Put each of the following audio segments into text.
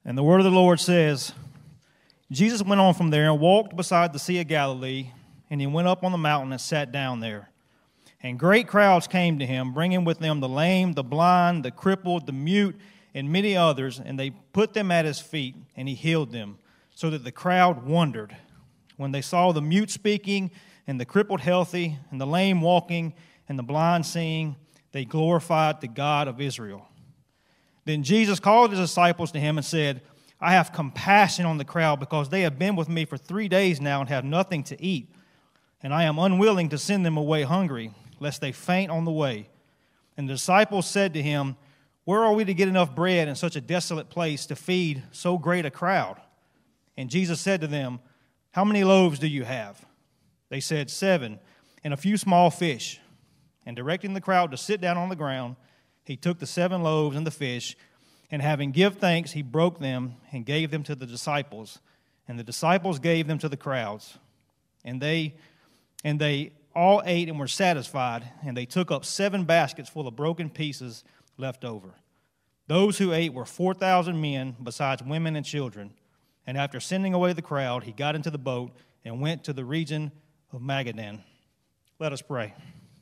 And the word of the Lord says, Jesus went on from there and walked beside the Sea of Galilee, and he went up on the mountain and sat down there. And great crowds came to him, bringing with them the lame, the blind, the crippled, the mute, and many others, and they put them at his feet, and he healed them, so that the crowd wondered. When they saw the mute speaking, and the crippled healthy, and the lame walking, and the blind seeing, they glorified the God of Israel. Then Jesus called his disciples to him and said, I have compassion on the crowd, because they have been with me for 3 days now and have nothing to eat. And I am unwilling to send them away hungry, lest they faint on the way. And the disciples said to him, Where are we to get enough bread in such a desolate place to feed so great a crowd? And Jesus said to them, How many loaves do you have? They said, 7, and a few small fish. And directing the crowd to sit down on the ground, he took the 7 loaves and the fish, and having given thanks, he broke them and gave them to the disciples. And the disciples gave them to the crowds. And they all ate and were satisfied, and they took up 7 baskets full of broken pieces left over. Those who ate were 4,000 men, besides women and children. And after sending away the crowd, he got into the boat and went to the region of Magadan. Let us pray.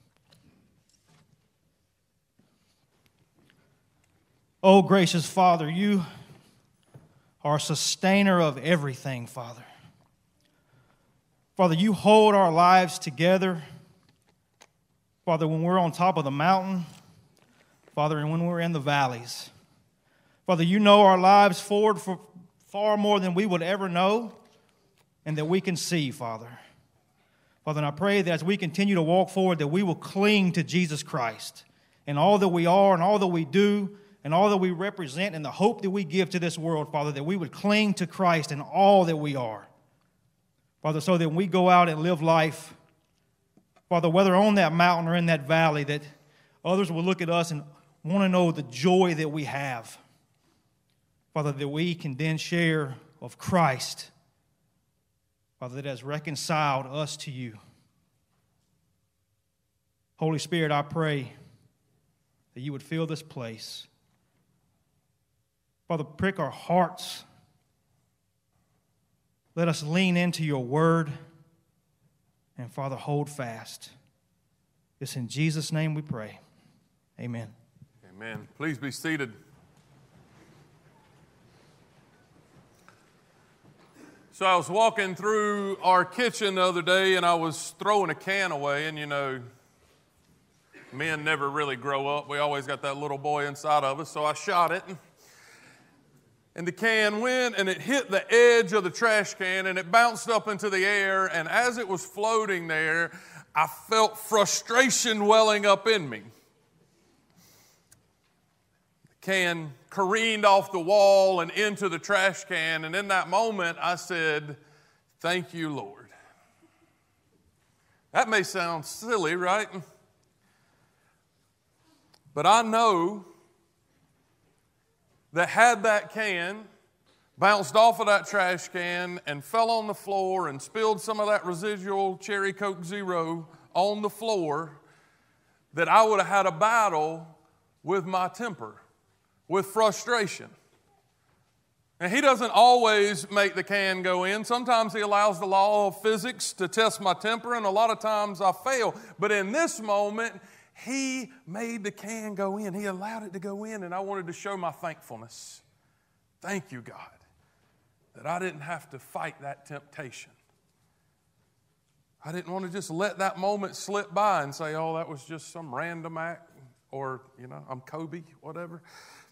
Oh, gracious Father, you are sustainer of everything, Father. Father, you hold our lives together. Father, when we're on top of the mountain, Father, and when we're in the valleys. Father, you know our lives forward for far more than we would ever know and that we can see, Father. Father, and I pray that as we continue to walk forward, that we will cling to Jesus Christ and all that we are and all that we do and all that we represent and the hope that we give to this world, Father, that we would cling to Christ in all that we are. Father, so that when we go out and live life, Father, whether on that mountain or in that valley, that others will look at us and want to know the joy that we have. Father, that we can then share of Christ, Father, that has reconciled us to you. Holy Spirit, I pray that you would fill this place. Father, prick our hearts. Let us lean into your word. And Father, hold fast. It's in Jesus' name we pray. Amen. Amen. Please be seated. So I was walking through our kitchen the other day and I was throwing a can away, and you know, men never really grow up. We always got that little boy inside of us, so I shot it. And the can went and it hit the edge of the trash can and it bounced up into the air, and as it was floating there, I felt frustration welling up in me. The can careened off the wall and into the trash can, and in that moment I said, "Thank you, Lord." That may sound silly, right? But I know that had that can bounced off of that trash can and fell on the floor and spilled some of that residual Cherry Coke Zero on the floor, that I would have had a battle with my temper, with frustration. And he doesn't always make the can go in. Sometimes he allows the law of physics to test my temper, and a lot of times I fail. But in this moment, he made the can go in. He allowed it to go in, and I wanted to show my thankfulness. Thank you, God, that I didn't have to fight that temptation. I didn't want to just let that moment slip by and say, oh, that was just some random act, or, you know, I'm Kobe, whatever.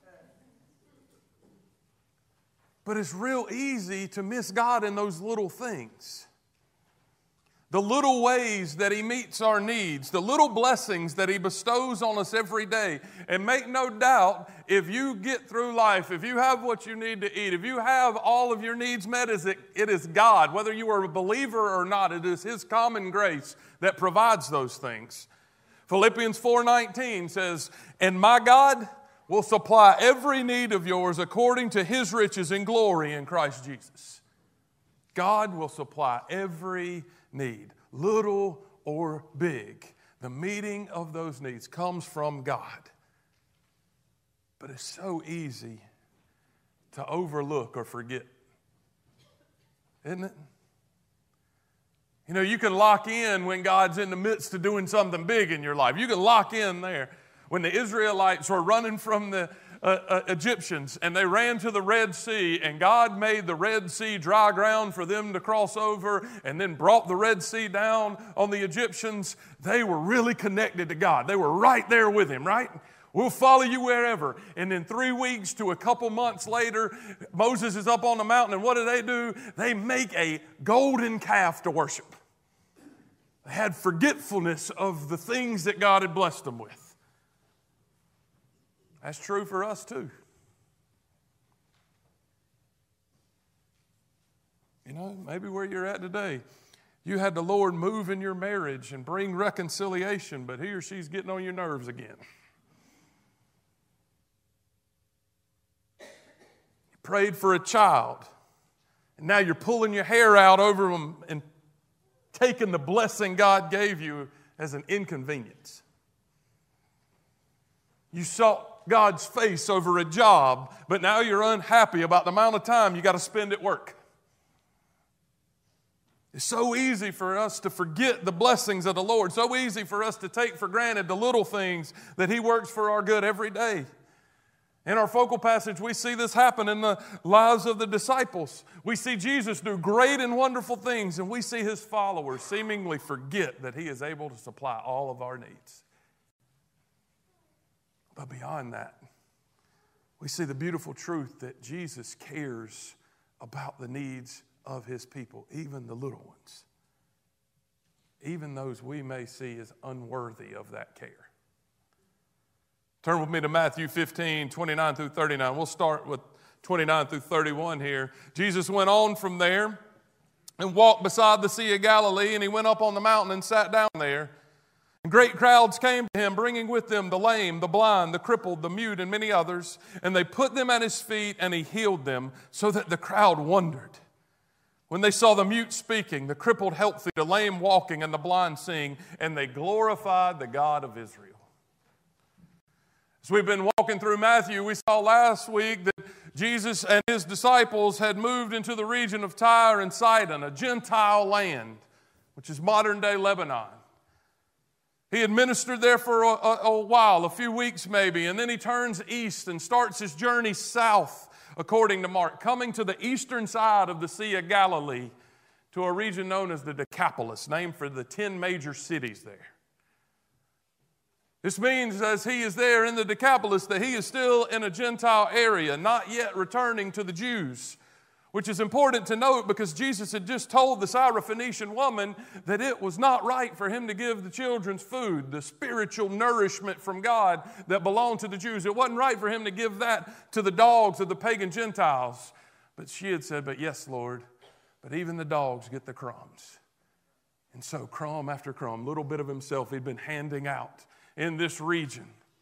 But it's real easy to miss God in those little things. The little ways that He meets our needs, the little blessings that He bestows on us every day. And make no doubt, if you get through life, if you have what you need to eat, if you have all of your needs met, it is God. Whether you are a believer or not, it is His common grace that provides those things. Philippians 4:19 says, "And my God will supply every need of yours according to His riches in glory in Christ Jesus." God will supply every need, little or big. The meeting of those needs comes from God. But it's so easy to overlook or forget. Isn't it? You know, you can lock in when God's in the midst of doing something big in your life. You can lock in there. When the Israelites were running from the Egyptians and they ran to the Red Sea, and God made the Red Sea dry ground for them to cross over and then brought the Red Sea down on the Egyptians, they were really connected to God. They were right there with Him, right? We'll follow you wherever. And then 3 weeks to a couple months later, Moses is up on the mountain, and what do? They make a golden calf to worship. They had forgetfulness of the things that God had blessed them with. That's true for us too. You know, maybe where you're at today, you had the Lord move in your marriage and bring reconciliation, but he or she's getting on your nerves again. You prayed for a child, and now you're pulling your hair out over them and taking the blessing God gave you as an inconvenience. You sought God's face over a job, but now you're unhappy about the amount of time you got to spend at work. It's so easy for us to forget the blessings of the Lord, so easy for us to take for granted the little things that He works for our good every day. In our focal passage, we see this happen in the lives of the disciples. We see Jesus do great and wonderful things, and we see His followers seemingly forget that He is able to supply all of our needs. But beyond that, we see the beautiful truth that Jesus cares about the needs of His people, even the little ones, even those we may see as unworthy of that care. Turn with me to Matthew 15, 29 through 39. We'll start with 29 through 31 here. Jesus went on from there and walked beside the Sea of Galilee, and He went up on the mountain and sat down there. And great crowds came to Him, bringing with them the lame, the blind, the crippled, the mute, and many others. And they put them at His feet, and He healed them, so that the crowd wondered. When they saw the mute speaking, the crippled healthy, the lame walking, and the blind seeing, and they glorified the God of Israel. As we've been walking through Matthew, we saw last week that Jesus and His disciples had moved into the region of Tyre and Sidon, a Gentile land, which is modern-day Lebanon. He had ministered there for a while, a few weeks maybe, and then He turns east and starts His journey south, according to Mark, coming to the eastern side of the Sea of Galilee to a region known as the Decapolis, named for the 10 major cities there. This means as He is there in the Decapolis that He is still in a Gentile area, not yet returning to the Jews, which is important to note because Jesus had just told the Syrophoenician woman that it was not right for Him to give the children's food, the spiritual nourishment from God that belonged to the Jews. It wasn't right for Him to give that to the dogs of the pagan Gentiles. But she had said, "But yes, Lord, but even the dogs get the crumbs." And so crumb after crumb, little bit of Himself He'd been handing out in this region.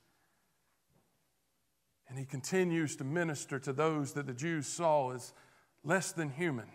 And He continues to minister to those that the Jews saw as less than human.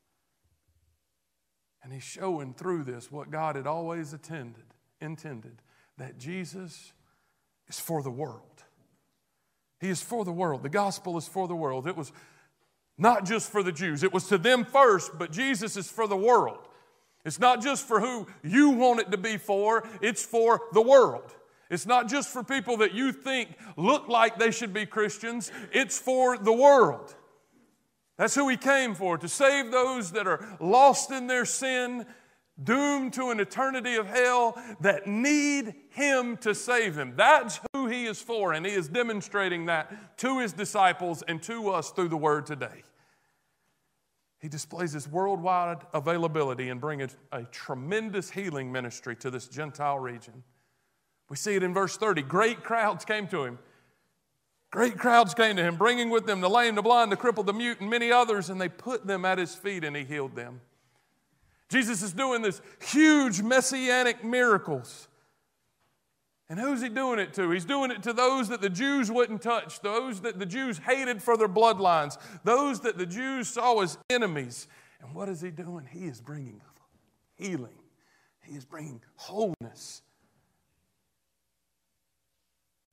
And He's showing through this what God had always intended, that Jesus is for the world. He is for the world. The gospel is for the world. It was not just for the Jews. It was to them first, but Jesus is for the world. It's not just for who you want it to be for, it's for the world. It's not just for people that you think look like they should be Christians, it's for the world. That's who He came for, to save those that are lost in their sin, doomed to an eternity of hell, that need Him to save them. That's who He is for, and He is demonstrating that to His disciples and to us through the Word today. He displays His worldwide availability and brings a tremendous healing ministry to this Gentile region. We see it in verse 30. Great crowds came to Him. Great crowds came to Him, bringing with them the lame, the blind, the crippled, the mute, and many others, and they put them at His feet, and He healed them. Jesus is doing this huge messianic miracles. And who's He doing it to? He's doing it to those that the Jews wouldn't touch, those that the Jews hated for their bloodlines, those that the Jews saw as enemies. And what is He doing? He is bringing healing. He is bringing wholeness.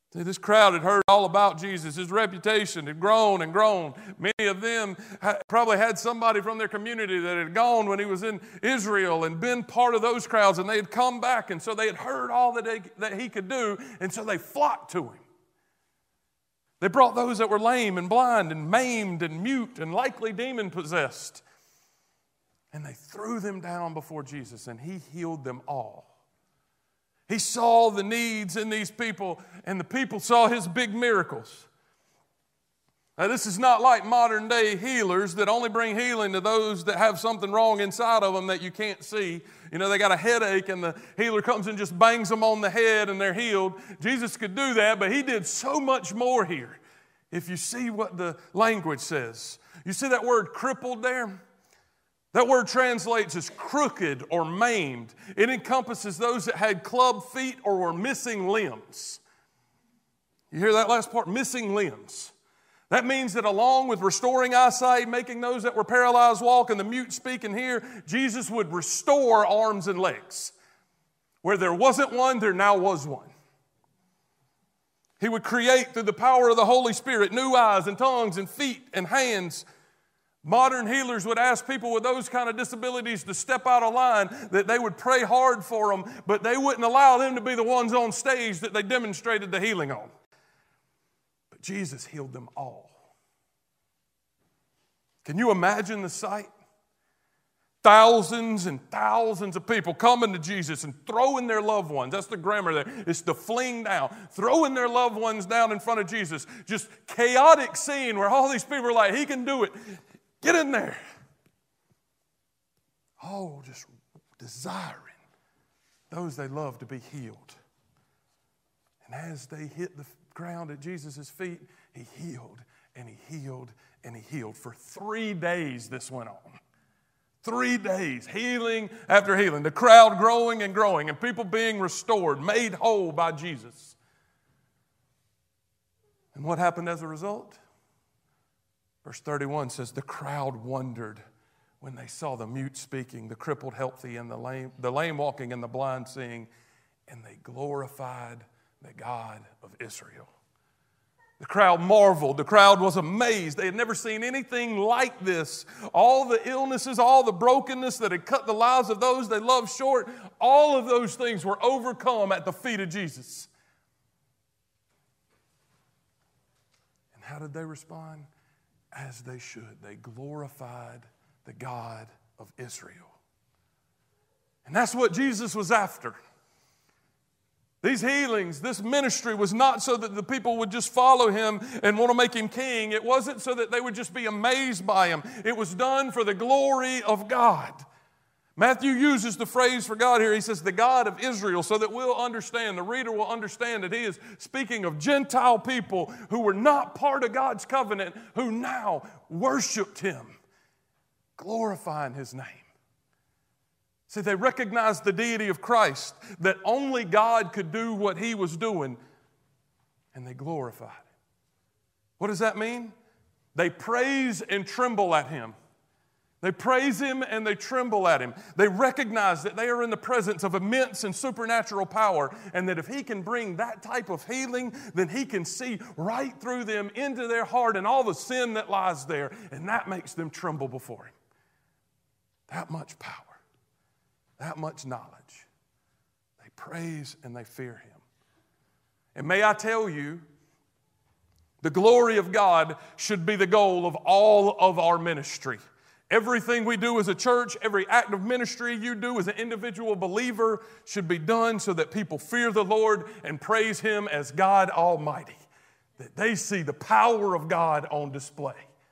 See, this crowd had heard all about Jesus. His reputation had grown and grown. Many of them probably had somebody from their community that had gone when he was in Israel and been part of those crowds, and they had come back, and so they had heard all that he could do, and so they flocked to him. They brought those that were lame and blind and maimed and mute and likely demon-possessed, and they threw them down before Jesus, and he healed them all. He saw the needs in these people, and the people saw his big miracles. Now, this is not like modern day healers that only bring healing to those that have something wrong inside of them that you can't see. You know, they got a headache and the healer comes and just bangs them on the head and they're healed. Jesus could do that, but he did so much more here. If you see what the language says. You see that word crippled there? That word translates as crooked or maimed. It encompasses those that had club feet or were missing limbs. You hear that last part? Missing limbs. That means that along with restoring eyesight, making those that were paralyzed walk and the mute speak and hear, Jesus would restore arms and legs. Where there wasn't one, there now was one. He would create through the power of the Holy Spirit new eyes and tongues and feet and hands. Modern healers would ask people with those kind of disabilities to step out of line, that they would pray hard for them, but they wouldn't allow them to be the ones on stage that they demonstrated the healing on. But Jesus healed them all. Can you imagine the sight? Thousands and thousands of people coming to Jesus and throwing their loved ones. That's the grammar there. It's to fling down. Throwing their loved ones down in front of Jesus. Just chaotic scene where all these people are like, he can do it. Get in there. Oh, just desiring those they love to be healed. And as they hit the ground at Jesus' feet, he healed and he healed and he healed. For 3 days this went on. 3 days, healing after healing. The crowd growing and growing and people being restored, made whole by Jesus. And what happened as a result? Verse 31 says, the crowd wondered when they saw the mute speaking, the crippled healthy, and the lame walking, and the blind seeing, and they glorified the God of Israel. The crowd marveled. The crowd was amazed. They had never seen anything like this. All the illnesses, all the brokenness that had cut the lives of those they loved short, all of those things were overcome at the feet of Jesus. And how did they respond? As they should. They glorified the God of Israel. And that's what Jesus was after. These healings, this ministry was not so that the people would just follow him and want to make him king. It wasn't so that they would just be amazed by him. It was done for the glory of God. Matthew uses the phrase for God here. He says, the God of Israel, so that we'll understand, the reader will understand that he is speaking of Gentile people who were not part of God's covenant, who now worshiped him, glorifying his name. See, they recognized the deity of Christ, that only God could do what he was doing, and they glorified him. What does that mean? They praise and tremble at him. They praise him and they tremble at him. They recognize that they are in the presence of immense and supernatural power, and that if he can bring that type of healing, then he can see right through them into their heart and all the sin that lies there, and that makes them tremble before him. That much power, that much knowledge. They praise and they fear him. And may I tell you, the glory of God should be the goal of all of our ministry. Everything we do as a church, every act of ministry you do as an individual believer should be done so that people fear the Lord and praise him as God Almighty. That they see the power of God on display.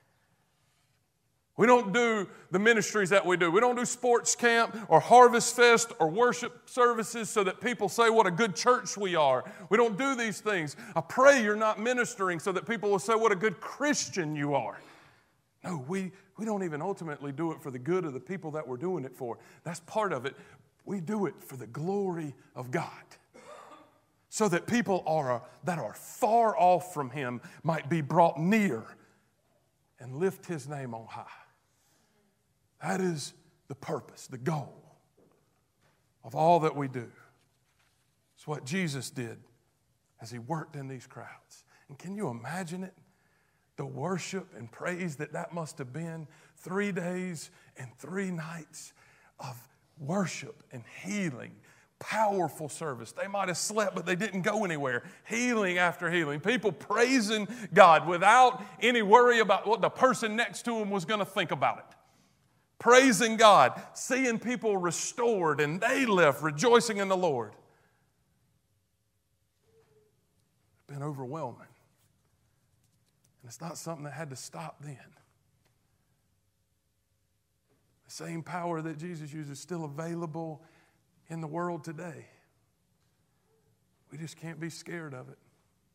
We don't do the ministries that we do. We don't do sports camp or harvest fest or worship services so that people say what a good church we are. We don't do these things. I pray you're not ministering so that people will say what a good Christian you are. No, we don't even ultimately do it for the good of the people that we're doing it for. That's part of it. We do it for the glory of God. So that people that are far off from him might be brought near and lift his name on high. That is the purpose, the goal of all that we do. It's what Jesus did as he worked in these crowds. And can you imagine it? The worship and praise that must have been. 3 days and 3 nights of worship and healing. Powerful service. They might have slept, but they didn't go anywhere. Healing after healing. People praising God without any worry about what the person next to them was going to think about it. Praising God. Seeing people restored, and they left rejoicing in the Lord. It's been overwhelming. And it's not something that had to stop then. The same power that Jesus used is still available in the world today. We just can't be scared of it.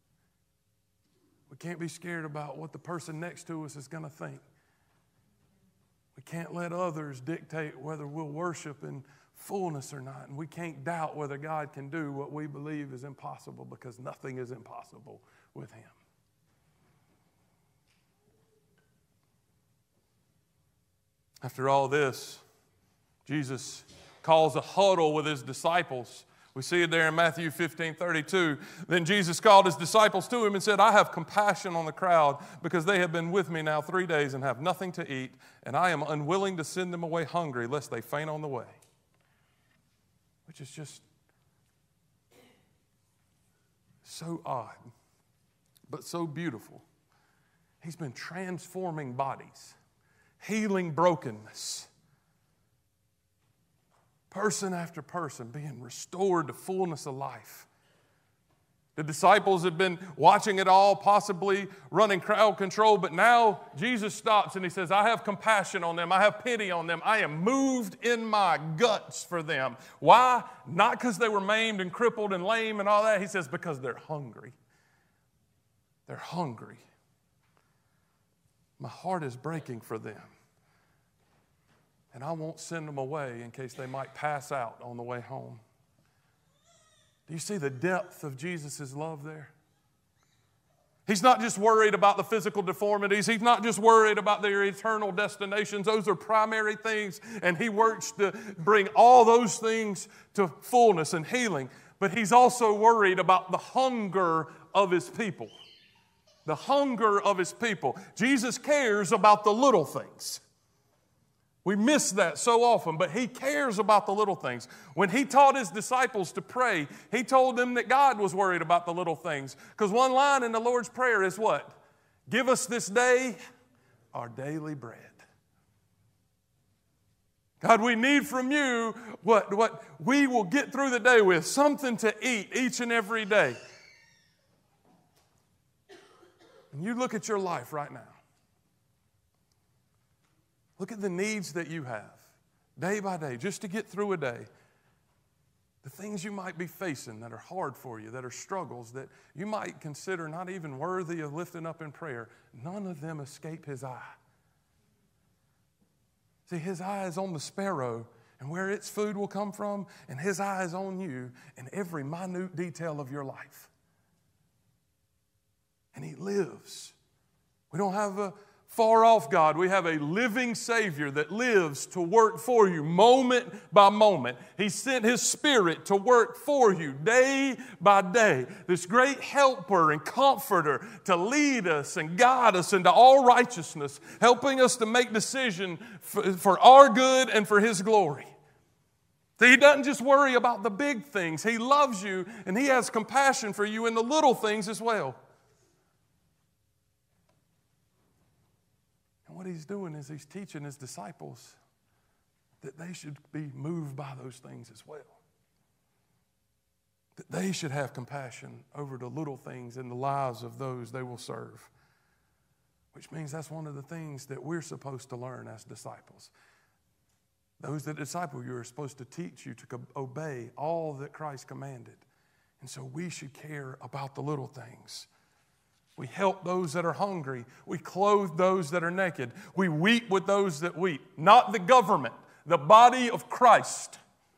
We can't be scared about what the person next to us is going to think. We can't let others dictate whether we'll worship in fullness or not. And we can't doubt whether God can do what we believe is impossible, because nothing is impossible with Him. After all this, Jesus calls a huddle with His disciples. We see it there in Matthew 15:32. Then Jesus called His disciples to Him and said, I have compassion on the crowd, because they have been with me now 3 days and have nothing to eat, and I am unwilling to send them away hungry, lest they faint on the way. Which is just so odd, but so beautiful. He's been transforming bodies, healing brokenness. Person after person being restored to fullness of life. The disciples had been watching it all, possibly running crowd control, but now Jesus stops and He says, I have compassion on them. I have pity on them. I am moved in my guts for them. Why? Not because they were maimed and crippled and lame and all that. He says, because they're hungry. They're hungry. My heart is breaking for them. And I won't send them away in case they might pass out on the way home. Do you see the depth of Jesus' love there? He's not just worried about the physical deformities. He's not just worried about their eternal destinations. Those are primary things, and He works to bring all those things to fullness and healing. But He's also worried about the hunger of His people. The hunger of His people. Jesus cares about the little things. We miss that so often, but He cares about the little things. When He taught His disciples to pray, He told them that God was worried about the little things. Because one line in the Lord's Prayer is what? Give us this day our daily bread. God, we need from You what we will get through the day with, something to eat each and every day. And you look at your life right now. Look at the needs that you have, day by day, just to get through a day. The things you might be facing that are hard for you, that are struggles that you might consider not even worthy of lifting up in prayer, none of them escape His eye. See, His eye is on the sparrow and where its food will come from, and His eye is on you in every minute detail of your life. And He lives. We don't have a far off God. We have a living Savior that lives to work for you moment by moment. He sent His Spirit to work for you day by day. This great helper and comforter to lead us and guide us into all righteousness, helping us to make decisions for our good and for His glory. So He doesn't just worry about the big things. He loves you, and He has compassion for you in the little things as well. What He's doing is He's teaching His disciples that they should be moved by those things as well. That they should have compassion over the little things in the lives of those they will serve. Which means that's one of the things that we're supposed to learn as disciples. Those that disciple you are supposed to teach you to obey all that Christ commanded. And so we should care about the little things. We help those that are hungry. We clothe those that are naked. We weep with those that weep. Not the government, the body of Christ.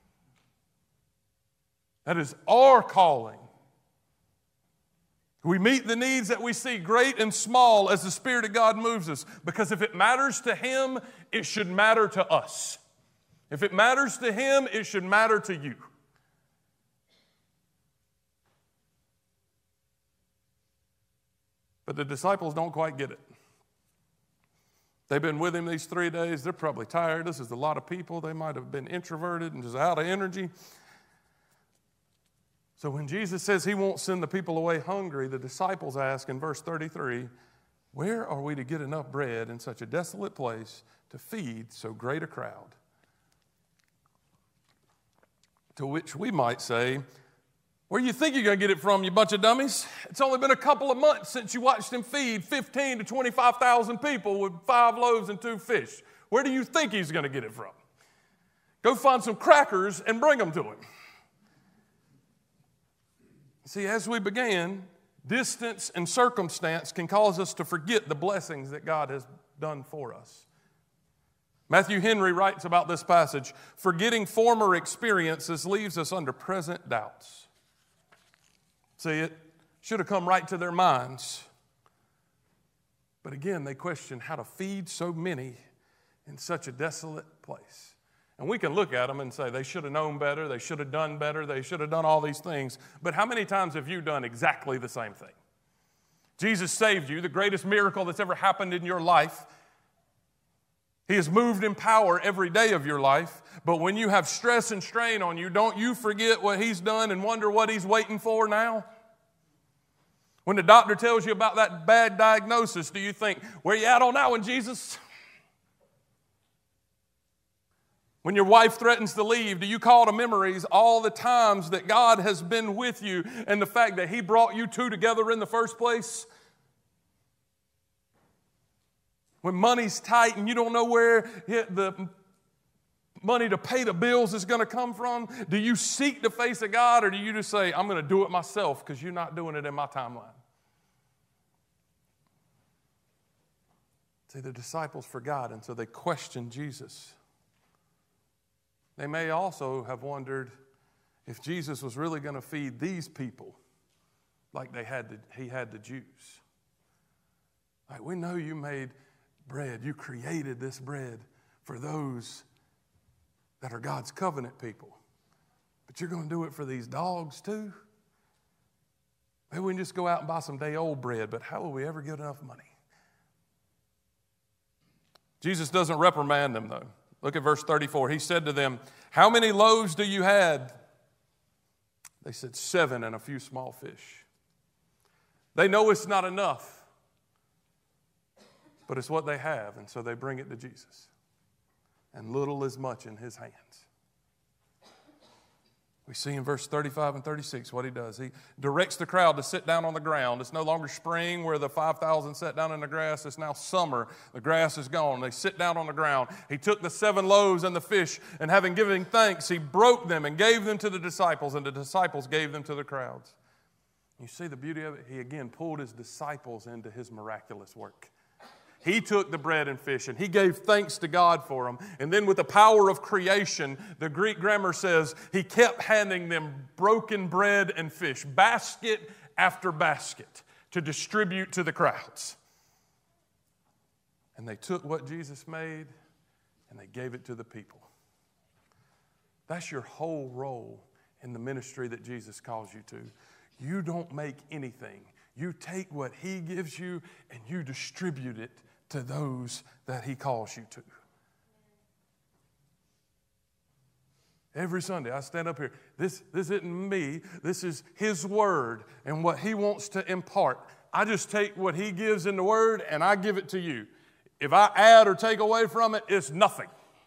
That is our calling. We meet the needs that we see, great and small, as the Spirit of God moves us. Because if it matters to Him, it should matter to us. If it matters to Him, it should matter to you. But the disciples don't quite get it. They've been with him these 3 days. They're probably tired. This is a lot of people. They might have been introverted and just out of energy. So when Jesus says he won't send the people away hungry, the disciples ask in verse 33, where are we to get enough bread in such a desolate place to feed so great a crowd? To which we might say, where do you think you're going to get it from, you bunch of dummies? It's only been a couple of months since you watched him feed 15 to 25,000 people with 5 loaves and 2 fish. Where do you think he's going to get it from? Go find some crackers and bring them to him. See, as we began, distance and circumstance can cause us to forget the blessings that God has done for us. Matthew Henry writes about this passage, forgetting former experiences leaves us under present doubts. See, it should have come right to their minds. But again, they question how to feed so many in such a desolate place. And we can look at them and say they should have known better, they should have done better, they should have done all these things. But how many times have you done exactly the same thing? Jesus saved you, the greatest miracle that's ever happened in your life. He has moved in power every day of your life. But when you have stress and strain on you, don't you forget what he's done and wonder what he's waiting for now? When the doctor tells you about that bad diagnosis, do you think, where you at on that one, Jesus? When your wife threatens to leave, do you call to memories all the times that God has been with you and the fact that he brought you two together in the first place? When money's tight and you don't know where the money to pay the bills is going to come from, do you seek the face of God, or do you just say, I'm going to do it myself because you're not doing it in my timeline? See, the disciples forgot, and so they questioned Jesus. They may also have wondered if Jesus was really going to feed these people like he had the Jews. Like, we know you made bread. You created this bread for those that are God's covenant people. But you're going to do it for these dogs too? Maybe we can just go out and buy some day-old bread, but how will we ever get enough money? Jesus doesn't reprimand them, though. Look at verse 34. He said to them, how many loaves do you have? They said 7 and a few small fish. They know it's not enough. But it's what they have, and so they bring it to Jesus. And little is much in his hands. We see in verse 35 and 36 what he does. He directs the crowd to sit down on the ground. It's no longer spring where the 5,000 sat down in the grass. It's now summer. The grass is gone. They sit down on the ground. He took the 7 loaves and the fish, and having given thanks, he broke them and gave them to the disciples, and the disciples gave them to the crowds. You see the beauty of it? He again pulled his disciples into his miraculous work. He took the bread and fish and he gave thanks to God for them. And then with the power of creation, the Greek grammar says he kept handing them broken bread and fish, basket after basket, to distribute to the crowds. And they took what Jesus made and they gave it to the people. That's your whole role in the ministry that Jesus calls you to. You don't make anything. You take what he gives you and you distribute it to those that he calls you to. Every Sunday I stand up here. This isn't me. This is his word and what he wants to impart. I just take what he gives in the word and I give it to you. If I add or take away from it, it's nothing.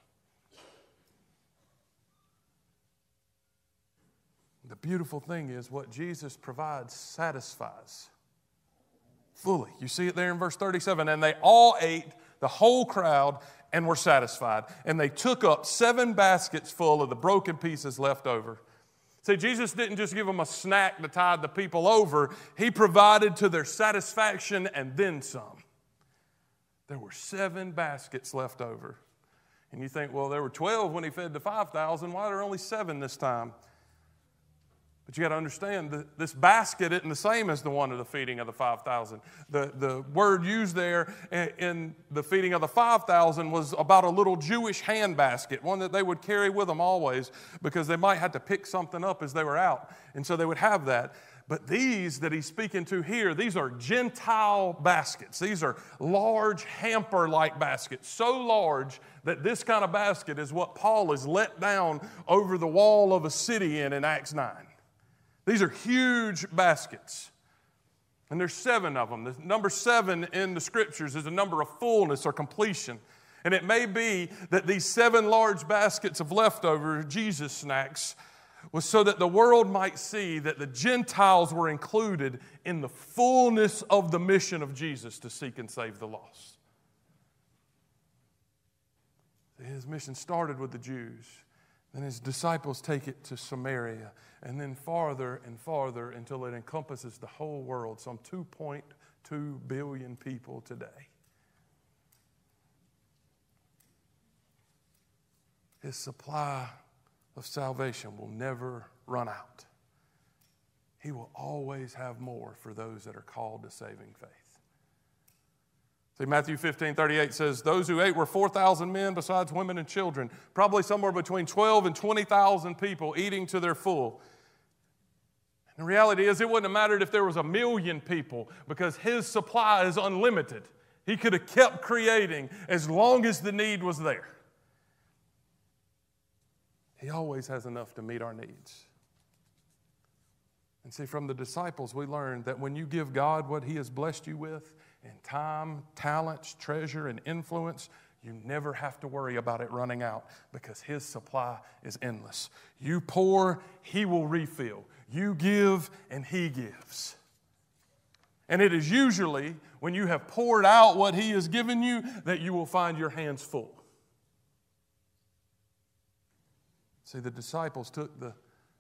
The beautiful thing is what Jesus provides satisfies fully. You see it there in verse 37. And they all ate, the whole crowd, and were satisfied. And they took up 7 baskets full of the broken pieces left over. See, Jesus didn't just give them a snack to tide the people over. He provided to their satisfaction and then some. There were 7 baskets left over. And you think, well, there were 12 when he fed the 5,000. Why are there only 7 this time? But you got to understand that this basket isn't the same as the one of the feeding of the 5,000. The word used there in the feeding of the 5,000 was about a little Jewish hand basket, one that they would carry with them always because they might have to pick something up as they were out. And so they would have that. But these that he's speaking to here, these are Gentile baskets. These are large hamper-like baskets, so large that this kind of basket is what Paul is let down over the wall of a city in Acts 9. These are huge baskets. And there's 7 of them. The number 7 in the Scriptures is a number of fullness or completion. And it may be that these 7 large baskets of leftover Jesus snacks was so that the world might see that the Gentiles were included in the fullness of the mission of Jesus to seek and save the lost. His mission started with the Jews. Then his disciples take it to Samaria, and then farther and farther until it encompasses the whole world, some 2.2 billion people today. His supply of salvation will never run out. He will always have more for those that are called to saving faith. See, Matthew 15:38 says, those who ate were 4,000 men besides women and children, probably somewhere between 12 and 20,000 people eating to their full. And the reality is it wouldn't have mattered if there was 1 million people because his supply is unlimited. He could have kept creating as long as the need was there. He always has enough to meet our needs. And see, from the disciples, we learned that when you give God what He has blessed you with, in time, talents, treasure, and influence, you never have to worry about it running out because His supply is endless. You pour, He will refill. You give, and He gives. And it is usually when you have poured out what He has given you that you will find your hands full. See, the disciples took the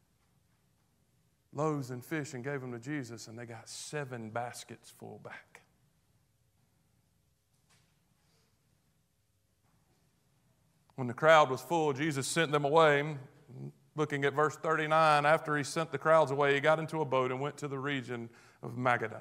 loaves and fish and gave them to Jesus, and they got 7 baskets full back. When the crowd was full, Jesus sent them away. Looking at verse 39, after He sent the crowds away, He got into a boat and went to the region of Magadan.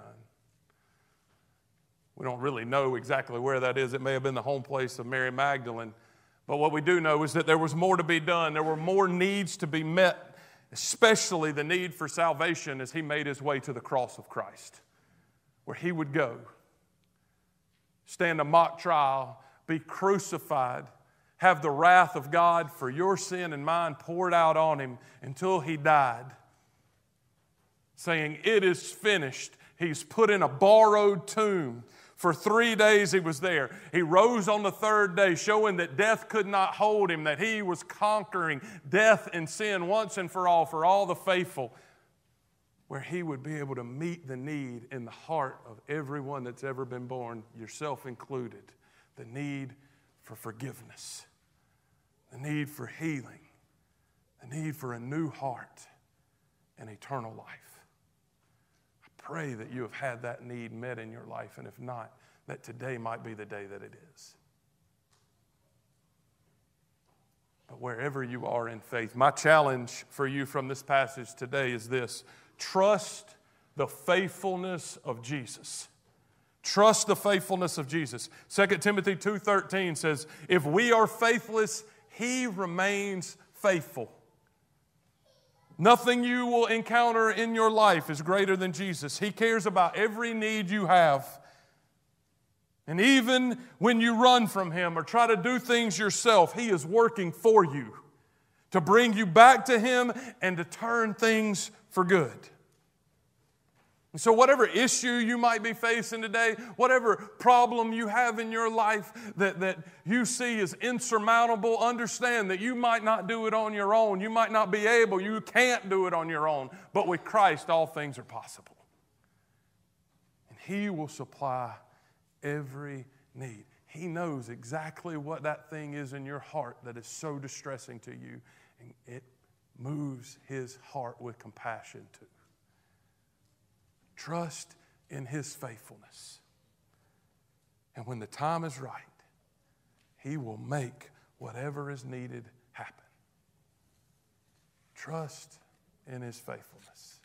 We don't really know exactly where that is. It may have been the home place of Mary Magdalene. But what we do know is that there was more to be done. There were more needs to be met, especially the need for salvation as He made His way to the cross of Christ, where He would go, stand a mock trial, be crucified, have the wrath of God for your sin and mine poured out on Him until He died, saying, "It is finished." He's put in a borrowed tomb. For 3 days He was there. He rose on the 3rd day, showing that death could not hold Him, that He was conquering death and sin once and for all the faithful, where He would be able to meet the need in the heart of everyone that's ever been born, yourself included, the need for forgiveness, the need for healing, the need for a new heart and eternal life. Pray that you have had that need met in your life, and if not, that today might be the day that it is. But wherever you are in faith, my challenge for you from this passage today is this: trust the faithfulness of Jesus. Trust the faithfulness of Jesus. 2 Timothy 2:13 says, if we are faithless, He remains faithful. Nothing you will encounter in your life is greater than Jesus. He cares about every need you have. And even when you run from Him or try to do things yourself, He is working for you to bring you back to Him and to turn things for good. And so whatever issue you might be facing today, whatever problem you have in your life that you see as insurmountable, understand that you might not do it on your own. You might not be able. You can't do it on your own. But with Christ, all things are possible. And He will supply every need. He knows exactly what that thing is in your heart that is so distressing to you. And it moves His heart with compassion too. Trust in His faithfulness. And when the time is right, He will make whatever is needed happen. Trust in His faithfulness.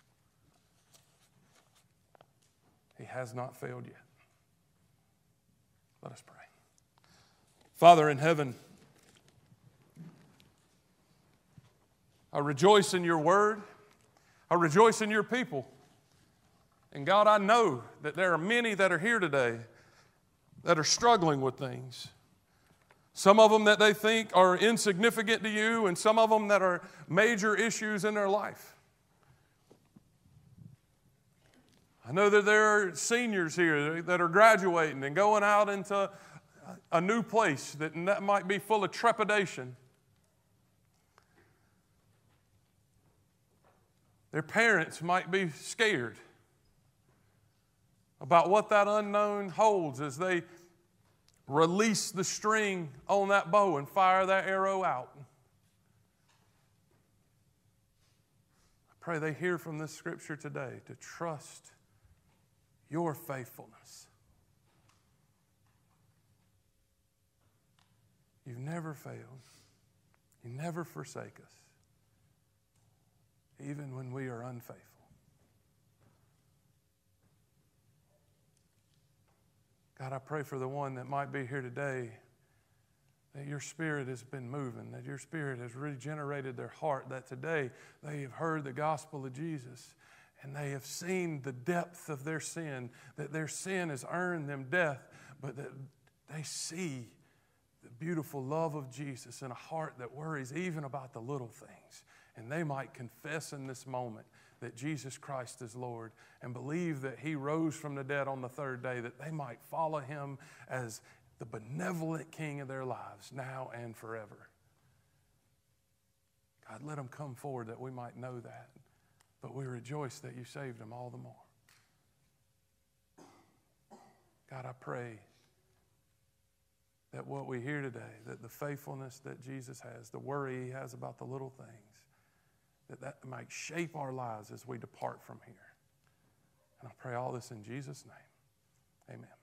He has not failed yet. Let us pray. Father in heaven, I rejoice in Your word. I rejoice in Your people. And God, I know that there are many that are here today that are struggling with things. Some of them that they think are insignificant to you, and some of them that are major issues in their life. I know that there are seniors here that are graduating and going out into a new place that might be full of trepidation. Their parents might be scared about what that unknown holds as they release the string on that bow and fire that arrow out. I pray they hear from this scripture today to trust your faithfulness. You've never failed. You never forsake us, even when we are unfaithful. God, I pray for the one that might be here today, that your Spirit has been moving, that your Spirit has regenerated their heart, that today they have heard the gospel of Jesus and they have seen the depth of their sin, that their sin has earned them death, but that they see the beautiful love of Jesus in a heart that worries even about the little things. And they might confess in this moment that Jesus Christ is Lord and believe that He rose from the dead on the third day, that they might follow Him as the benevolent King of their lives now and forever. God, let them come forward that we might know that. But we rejoice that you saved them all the more. God, I pray that what we hear today, that the faithfulness that Jesus has, the worry He has about the little things, that might shape our lives as we depart from here. And I pray all this in Jesus' name. Amen.